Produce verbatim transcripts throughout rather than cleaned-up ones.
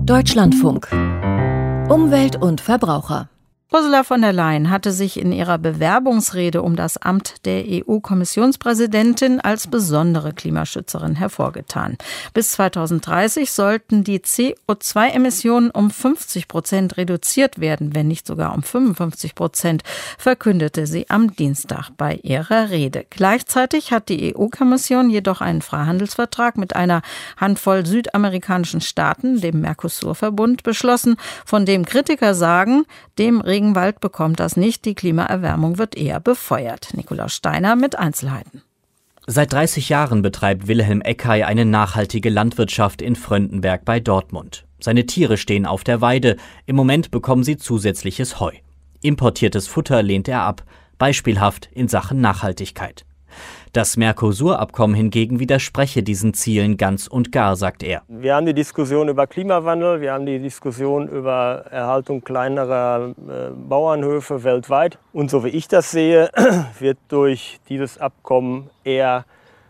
Deutschlandfunk. Umwelt und Verbraucher. Ursula von der Leyen hatte sich in ihrer Bewerbungsrede um das Amt der E U-Kommissionspräsidentin als besondere Klimaschützerin hervorgetan. Bis zweitausenddreißig sollten die C O zwei Emissionen um fünfzig Prozent reduziert werden, wenn nicht sogar um fünfundfünfzig Prozent, verkündete sie am Dienstag bei ihrer Rede. Gleichzeitig hat die E U-Kommission jedoch einen Freihandelsvertrag mit einer Handvoll südamerikanischen Staaten, dem Mercosur-Verbund, beschlossen, von dem Kritiker sagen, dem Regenwald bekommt das nicht, die Klimaerwärmung wird eher befeuert. Nikolaus Steiner mit Einzelheiten. Seit dreißig Jahren betreibt Wilhelm Eckay eine nachhaltige Landwirtschaft in Fröndenberg bei Dortmund. Seine Tiere stehen auf der Weide, im Moment bekommen sie zusätzliches Heu. Importiertes Futter lehnt er ab, beispielhaft in Sachen Nachhaltigkeit. Das Mercosur-Abkommen hingegen widerspreche diesen Zielen ganz und gar, sagt er. Wir haben die Diskussion über Klimawandel, wir haben die Diskussion über Erhaltung kleinerer äh, Bauernhöfe weltweit. Und so wie ich das sehe, wird durch dieses Abkommen eher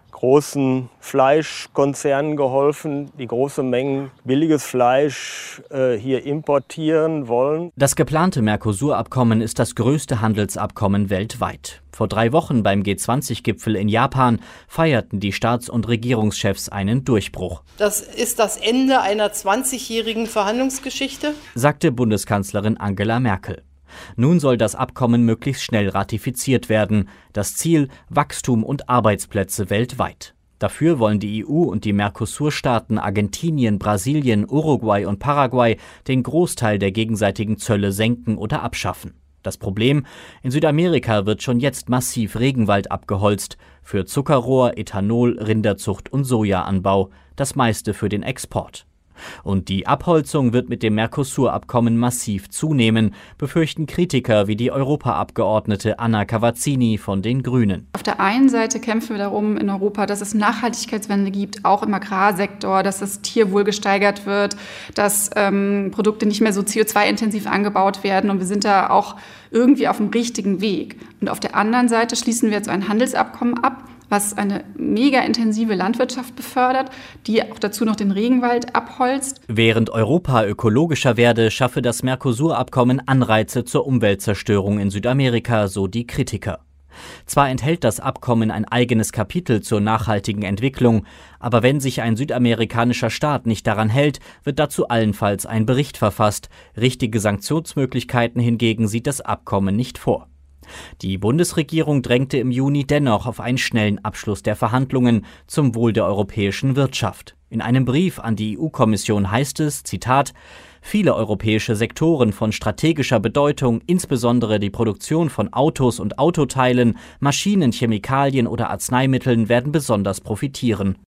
großen Fleischkonzernen geholfen, die große Mengen billiges Fleisch äh, hier importieren wollen. Das geplante Mercosur-Abkommen ist das größte Handelsabkommen weltweit. Vor drei Wochen beim G zwanzig Gipfel in Japan feierten die Staats- und Regierungschefs einen Durchbruch. Das ist das Ende einer zwanzigjährigen Verhandlungsgeschichte, sagte Bundeskanzlerin Angela Merkel. Nun soll das Abkommen möglichst schnell ratifiziert werden. Das Ziel: Wachstum und Arbeitsplätze weltweit. Dafür wollen die E U und die Mercosur-Staaten Argentinien, Brasilien, Uruguay und Paraguay den Großteil der gegenseitigen Zölle senken oder abschaffen. Das Problem: In Südamerika wird schon jetzt massiv Regenwald abgeholzt. Für Zuckerrohr, Ethanol, Rinderzucht und Sojaanbau. Das meiste für den Export. Und die Abholzung wird mit dem Mercosur-Abkommen massiv zunehmen, befürchten Kritiker wie die Europaabgeordnete Anna Cavazzini von den Grünen. Auf der einen Seite kämpfen wir darum in Europa, dass es Nachhaltigkeitswende gibt, auch im Agrarsektor, dass das Tierwohl gesteigert wird, dass ähm, Produkte nicht mehr so C O zwei intensiv angebaut werden. Und wir sind da auch irgendwie auf dem richtigen Weg. Und auf der anderen Seite schließen wir jetzt ein Handelsabkommen ab, was eine mega intensive Landwirtschaft befördert, die auch dazu noch den Regenwald abholzt. Während Europa ökologischer werde, schaffe das Mercosur-Abkommen Anreize zur Umweltzerstörung in Südamerika, so die Kritiker. Zwar enthält das Abkommen ein eigenes Kapitel zur nachhaltigen Entwicklung, aber wenn sich ein südamerikanischer Staat nicht daran hält, wird dazu allenfalls ein Bericht verfasst. Richtige Sanktionsmöglichkeiten hingegen sieht das Abkommen nicht vor. Die Bundesregierung drängte im Juni dennoch auf einen schnellen Abschluss der Verhandlungen zum Wohl der europäischen Wirtschaft. In einem Brief an die E U-Kommission heißt es, Zitat, viele europäische Sektoren von strategischer Bedeutung, insbesondere die Produktion von Autos und Autoteilen, Maschinen, Chemikalien oder Arzneimitteln, werden besonders profitieren.